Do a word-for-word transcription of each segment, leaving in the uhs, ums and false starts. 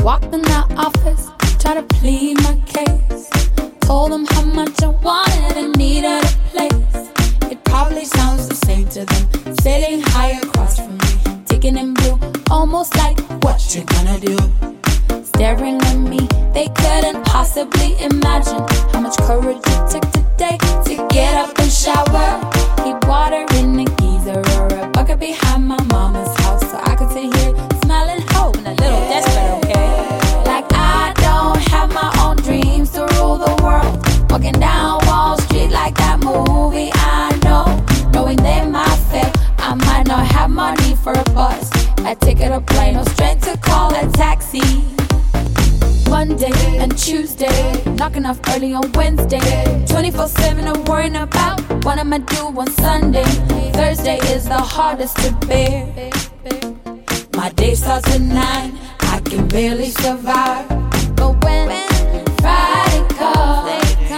Walked in the office, tried to plead my case. Told them how much I wanted and needed a place. It probably sounds the same to them, sitting high across from me, ticking in blue, almost like, what you gonna do? Staring at me, they couldn't possibly imagine how much courage it took today to get up and shower. Heat water in a geyser or a bucket behind my mama's house, so I could sit here smiling, hoping a little desperate, okay? Like I don't have my own dreams to rule the world. Walking down Wall Street like that movie, I know. Knowing they might fail, I might not have money for a bus, a ticket, a plane, or straight to call a taxi. Monday and Tuesday, knocking off early on Wednesday. twenty-four seven I'm worrying about what I'ma do on Sunday. Thursday is the hardest to bear. My day starts at nine, I can barely survive. But when Friday comes,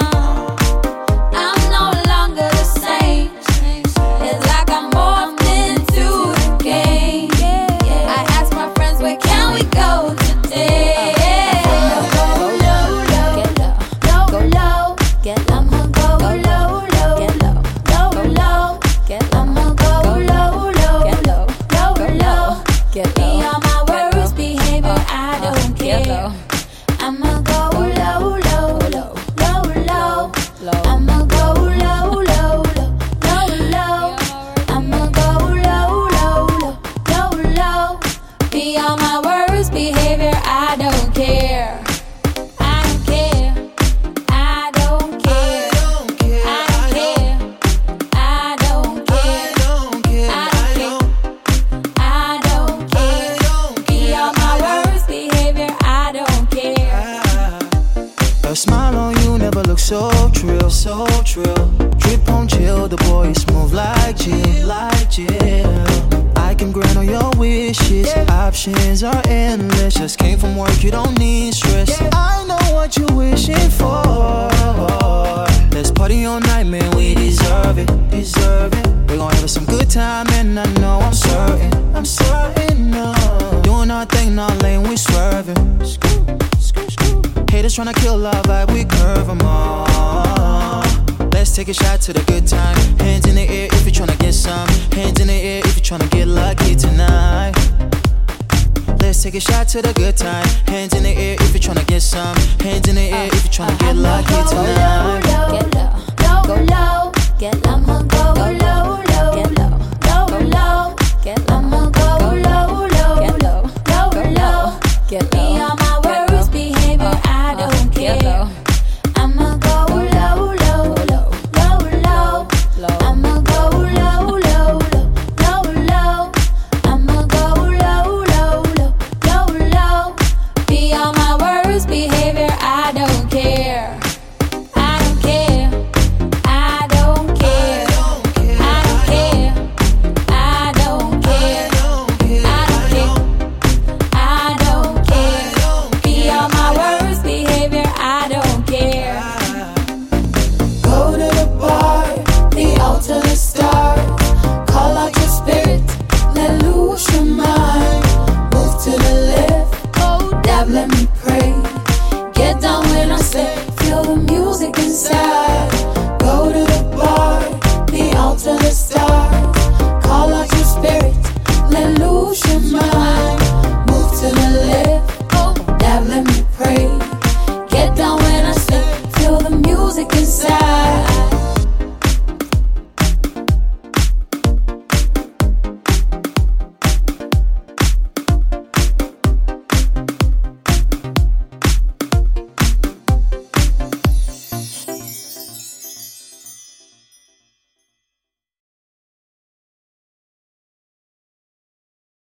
I'm no longer the same. It's like I'm morphed into the game. I ask my friends, where can we go today? Options are endless. Just came from work, you don't need stress. I know what you're wishing for. Let's party all night, man, we deserve it, deserve it. We're gonna have some good time, and I know I'm certain, I'm certain, no. Doing our thing, our lane, we swerving. Haters tryna kill our vibe, we curve them all. Let's take a shot to the good time. Hands in the air if you're tryna get some. Hands in the air if you're tryna get lucky tonight. Let's take a shot to the good time. Hands in the air if you're tryna get some. Hands in the air if you're tryna get lucky tonight. Get low, go low, get low, get low, go low.